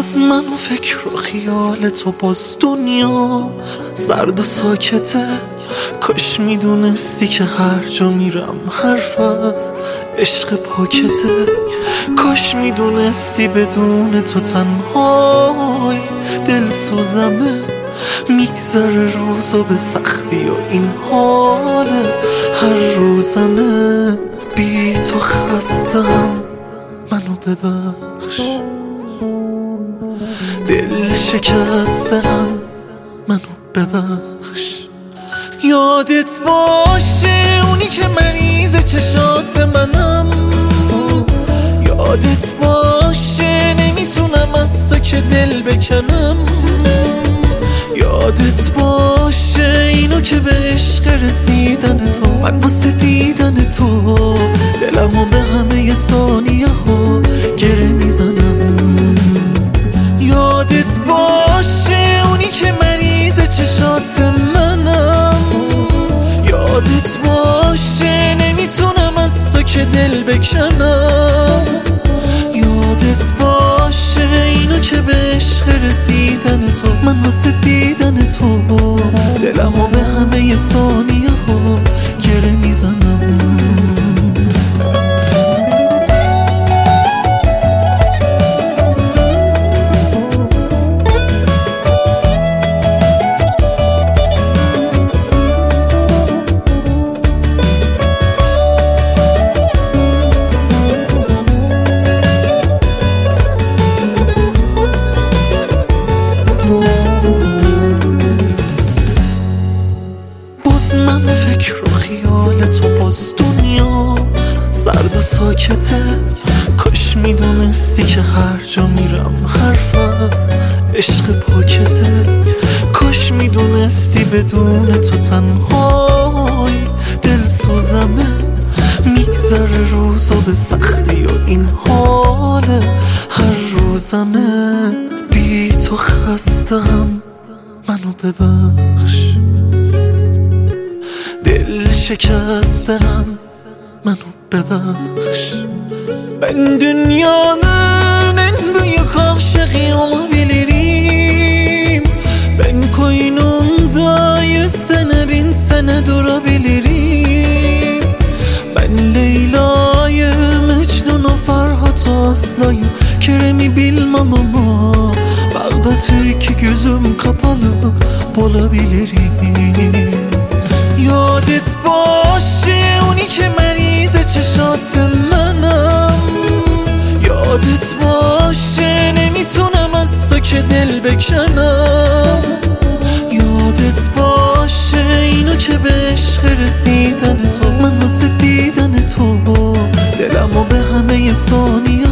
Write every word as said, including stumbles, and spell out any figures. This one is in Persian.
باز من و فکر و خیال تو، باز دنیا سرد و ساکته. کاش میدونستی که هر جا میرم حرف از عشق پاکته. کاش میدونستی بدون تو تنهای دل سوزمه. میگذره روزا به سختی و این حال هر روزمه. بی تو خستم منو ببخش، دل شکستم منو ببخش. یادت باشه اونی که مریض چشات منم، یادت باشه نمیتونم از تو که دل بکنم. یادت باشه اینو که به عشق رسیدن تو، من واسه دیدن تو دلمو به همه ثانیه ها گره میزنم. یادت باشه اونی که مریض چشات منم، یادت باشه نمیتونم از تو که دل بکنم. یادت باشه اینو که به عشق رسیدن تو، من واسه دیدن تو دلمو به همه ثانیه ها گره میزنم. من فکر و خیال تو، باز دنیا سرد و ساکته. کاش میدونستی که هر جا میرم حرف از عشق پاکته. کاش میدونستی بدون تو تنهای دل سوزمه. میگذره روزا به سختی و این حال هر روزمه. بی تو خستم منو ببخش، دل şikəstəm mənə bəbəx. Ben dünyanın en büyük aşığı olabilirim. Ben koynumda yüz sene bin sene durabilirim. Ben Leyla'yı, Mecnun'u, Ferhat'ı, Aslı'yı, Kerem'i bilmem ama Bağdat'ı iki gözüm kapalı bulabilirim. یادت باشه اونی که مریض چشات منم، یادت باشه نمیتونم از تو که دل بکنم. یادت باشه اینو که به عشق رسیدن تو، من واسه دیدن تو دلمو به همه ثانیه